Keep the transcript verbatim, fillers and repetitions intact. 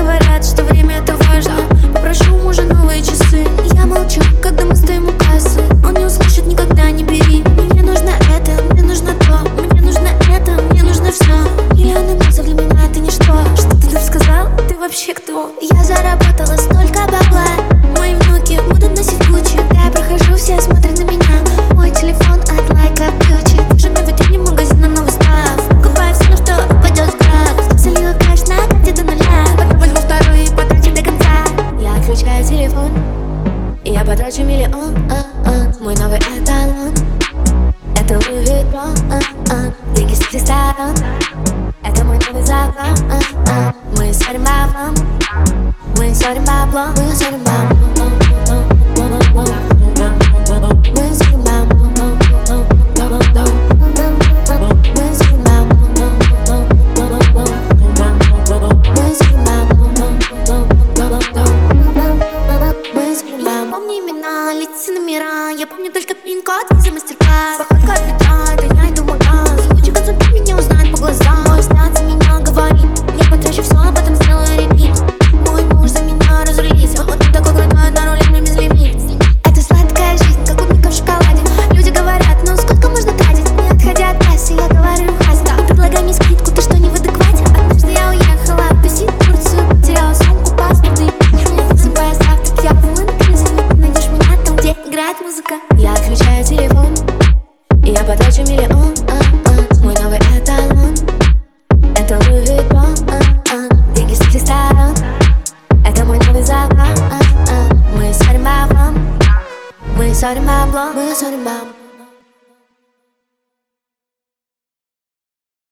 говорят, что время это важно. Попрошу у мужа новые часы. Я молчу, когда мы стоим у кассы. Он не услышит, никогда не бери. Мне нужно это, мне нужно то. Мне нужно это, мне нужно все. Миллионы мусов для меня это ничто. Что ты там сказал? Ты вообще кто? Я заработала столько бабла. Мои внуки будут носить Гуччи. Я прохожу, все смотрят на меня. Мой телефон от лайка ключи. Жена в витрине магазина новый став. Покупаю все, на что упадет градус. Залила кэш на карте до нуля. Потом возьму вторую и потрачу до конца. Я отключаю телефон, и я потрачу миллион. а, а. Мой новый эталон — это Луи Виттон. а, а. Деньги с ресторан — это мой новый закон. а, а. Мы сорим баблом, мы сорим баблом, мы сорим баблом. Лица, номера, я помню только пин-код за мастер-класс. Походка от метро, это я иду в магаз. Лучше концерт меня узнает по глазам. Мой снят за меня говорит. Я потрачу все, а потом сделаю репит. Мой муж за меня разрулится. Он не такой крутой, на руле мне безлимит. Это сладкая жизнь, как клубника в шоколаде. Люди говорят, ну сколько можно тратить? Не отходя от кассы, я говорю хаска. Предлагай мне скидку, ты что, не в адеквате? Однажды я уехала тусить в Турцию. Потеряла сумку, паспорт и засыпая завтрак, я в интернете. Найдешь меня там, где играет музыка. Я отключаю телефон, и я потрачу миллион. а, а. Мой новый эталон — это Луи Виттон. а, а. Деньги с ресторан — это мой новый закон. а, а. Мы сорим баблом, мы сорим баблом, мы сорим баблом.